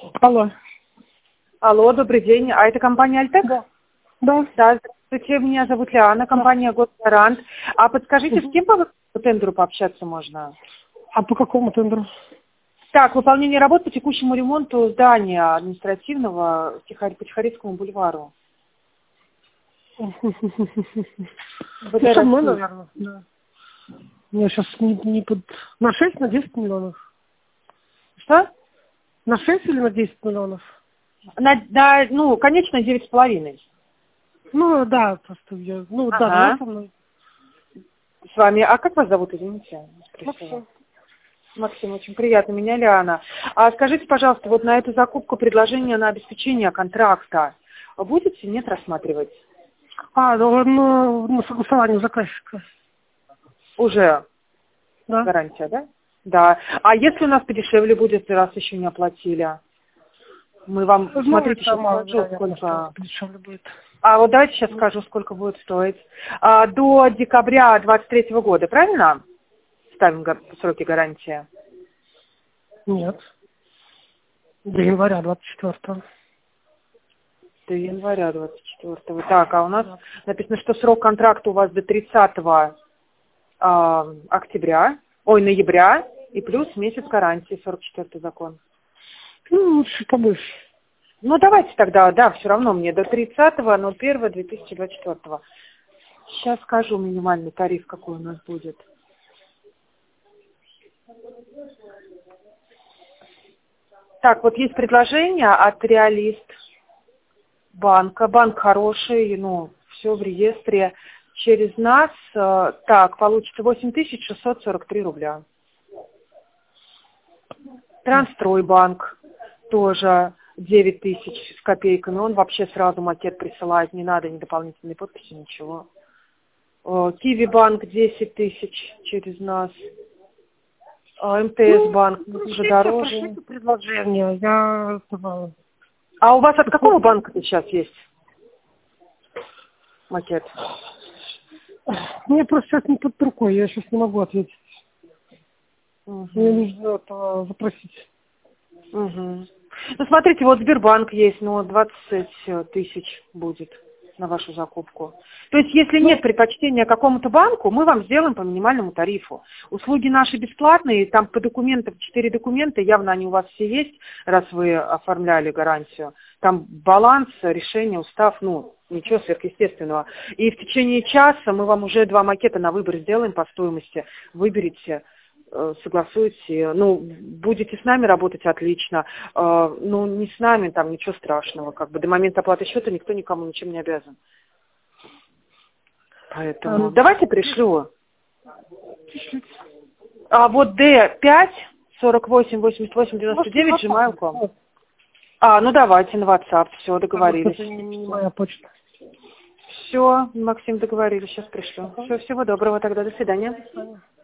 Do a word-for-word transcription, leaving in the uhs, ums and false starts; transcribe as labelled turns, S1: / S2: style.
S1: Алло.
S2: Алло, добрый день. А это компания Альтек?
S1: Да. Да.
S2: Да, здравствуйте. Меня зовут Лиана, компания Госгарант. А подскажите, с кем по тендеру пообщаться можно?
S1: А по какому тендеру?
S2: Так, выполнение работ по текущему ремонту здания административного Тихорь- по Тихорецкому бульвару.
S1: Ну,
S2: БД
S1: со мной,
S2: России.
S1: наверное. Да. Я сейчас не, не под... На шесть, на десять миллионов.
S2: Что?
S1: На шесть или на десять миллионов?
S2: На, на, ну, конечно, девять с половиной.
S1: Ну, да, просто я... Ну, да,
S2: Ага.
S1: давай со мной.
S2: С вами. А как вас зовут, извините?
S1: Максим.
S2: Максим, очень приятно. Меня Лиана. А скажите, пожалуйста, вот на эту закупку предложение на обеспечение контракта будете, нет, рассматривать?
S1: А, ну, ну, на согласование заказчика.
S2: Уже
S1: Да.
S2: гарантия, да? Да. А если у нас подешевле будет, раз еще не оплатили? Мы вам,
S1: Ну,
S2: смотрите,
S1: это
S2: сейчас
S1: мало
S2: скажу,
S1: вероятно, что
S2: сколько...
S1: это дешевле будет.
S2: А вот давайте сейчас скажу, сколько будет стоить. А, до декабря двадцать третьего года, правильно? Ставим га- сроки гарантии.
S1: Нет. До января двадцать четвёртого.
S2: До января двадцать четвёртого. Так, а у нас написано, что срок контракта у вас до тридцатого а, октября, ой, ноября, и плюс месяц гарантии, сорок четвёртый закон.
S1: Ну, лучше побольше.
S2: Ну, давайте тогда, да, все равно мне до тридцатого ноль первого две тысячи двадцать четвёртого. Сейчас скажу минимальный тариф, какой у нас будет. Так, вот есть предложение от Реалист банка. Банк хороший, ну, все в реестре. Через нас, э, так, получится восемь тысяч шестьсот сорок три рубля. Трансстройбанк тоже девять тысяч с копейками. Он вообще сразу макет присылает, не надо ни дополнительной подписи, ничего. Э, Киви банк десять тысяч через нас. Э, МТС банк
S1: Ну,
S2: уже
S1: пришлите,
S2: дороже.
S1: пришлите предложение. Я сказала.
S2: А у вас от какого банка сейчас есть макет?
S1: Мне просто сейчас не под рукой, я сейчас не могу ответить.
S2: Угу.
S1: Мне нужно это запросить.
S2: Угу. Ну, смотрите, вот Сбербанк есть, но двадцать тысяч будет на вашу закупку. То есть, если нет предпочтения какому-то банку, мы вам сделаем по минимальному тарифу. Услуги наши бесплатные, там по документам, четыре документа, явно они у вас все есть, раз вы оформляли гарантию. Там баланс, решение, устав, ну, ничего сверхъестественного. И в течение часа мы вам уже два макета на выбор сделаем по стоимости. Выберите, согласуете, ну, будете с нами работать, отлично, ну, не с нами, там, ничего страшного, как бы, до момента оплаты счета никто никому ничем не обязан. Поэтому,
S1: А,
S2: давайте пришлю. А вот Д пять сорок восемь восемьдесят восемь девяносто девять gmail точка ком. А, ну давайте на WhatsApp, все, договорились.
S1: Это не моя почта.
S2: Все, Максим, договорились, сейчас пришлю. Все, всего доброго тогда, до свидания.